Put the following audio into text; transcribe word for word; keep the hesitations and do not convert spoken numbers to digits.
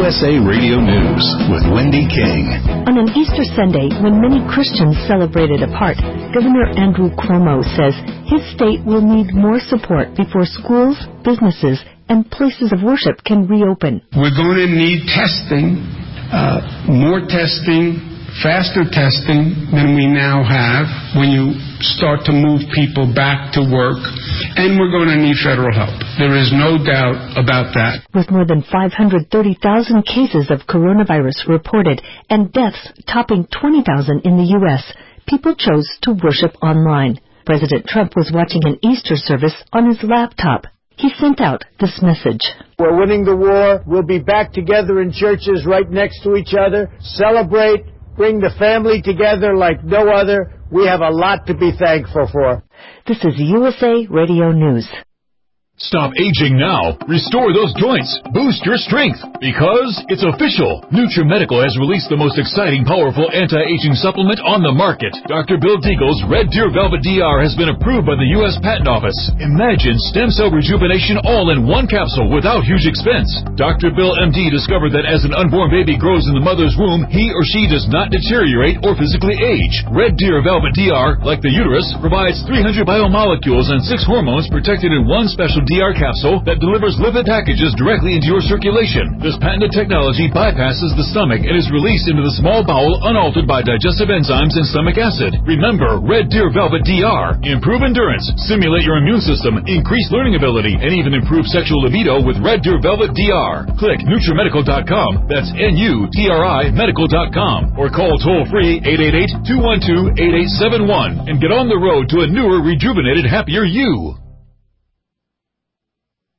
S A Radio News with Wendy King. On an Easter Sunday, when many Christians celebrated apart, Governor Andrew Cuomo says his state will need more support before schools, businesses, and places of worship can reopen. We're going to need testing, uh, more testing, faster testing than we now have when you start to move people back to work, and we're going to need federal help. There is no doubt about that. With more than five hundred thirty thousand cases of coronavirus reported and deaths topping twenty thousand in the U S, people chose to worship online. President Trump was watching an Easter service on his laptop. He sent out this message. We're winning the war. We'll be back together in churches right next to each other. Celebrate. Bring the family together like no other. We have a lot to be thankful for. This is U S A Radio News. Stop aging now. Restore those joints. Boost your strength. Because it's official. NutriMedical has released the most exciting, powerful anti-aging supplement on the market. Doctor Bill Deagle's Red Deer Velvet D R has been approved by the U S Patent Office. Imagine stem cell rejuvenation all in one capsule without huge expense. Doctor Bill M D discovered that as an unborn baby grows in the mother's womb, he or she does not deteriorate or physically age. Red Deer Velvet D R, like the uterus, provides three hundred biomolecules and six hormones protected in one special D R capsule that delivers lipid packages directly into your circulation. This patented technology bypasses the stomach and is released into the small bowel unaltered by digestive enzymes and stomach acid. Remember, Red Deer Velvet D R. Improve endurance, stimulate your immune system, increase learning ability, and even improve sexual libido with Red Deer Velvet D R. Click NutriMedical dot com. That's N U T R I medical dot com. Or call toll-free eight eight eight, two one two, eight eight seven one and get on the road to a newer, rejuvenated, happier you.